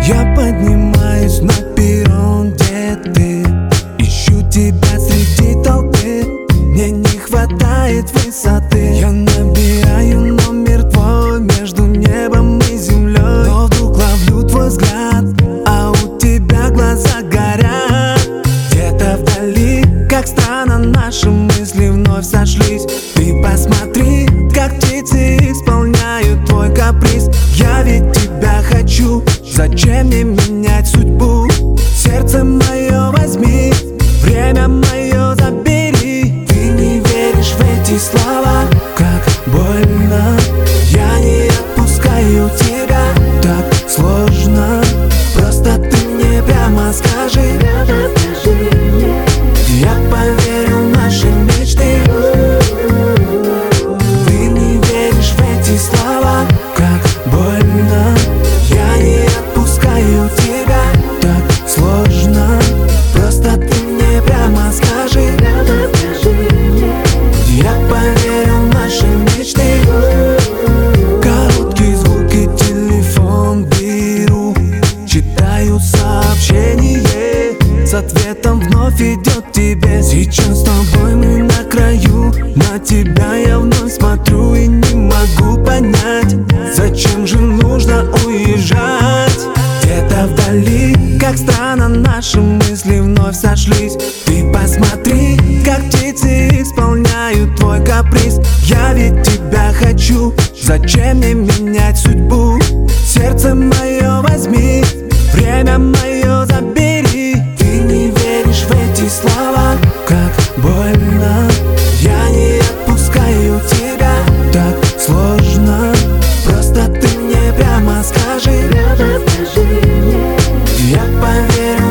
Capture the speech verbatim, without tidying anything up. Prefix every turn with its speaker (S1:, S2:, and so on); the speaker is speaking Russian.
S1: Я поднимаюсь на перрон, где ты. Ищу тебя среди толпы. Мне не хватает высоты. Я набираю номер твой между небом и землей. Но вдруг ловлю твой взгляд, а у тебя глаза горят. Где-то вдали, как странно, наши мысли вновь сошлись. Ты посмотри, как птицы исполняют твой каприз. Я ведь тебя хочу, зачем мне менять судьбу? Сердце мое возьми, время мое забери. Ты не веришь в эти слова, как больно. Я не отпускаю тебя, так сложно. Просто ты мне прямо скажи, я поверю в наши мечты. Ты не веришь в эти слова, как больно. Я не отпускаю тебя, так сложно. Просто ты мне прямо скажи, я поверю в наши мечты. Короткие звуки, телефон беру, читаю сообщение. С ответом вновь идет тебе. Сейчас с тобой мы на краю. На тебя я вновь смотрю и не могу понять, зачем же нужно уезжать. Где-то вдали, как странно, наши мысли вновь сошлись. Ты посмотри, как птицы исполняют твой каприз. Я ведь тебя хочу, зачем мне менять судьбу? Сердце мое возьми, время мое забери. Ты не веришь в эти слова, как больно. Я не отпускаю тебя, так сложно. Просто ты мне прямо скажи, я поверю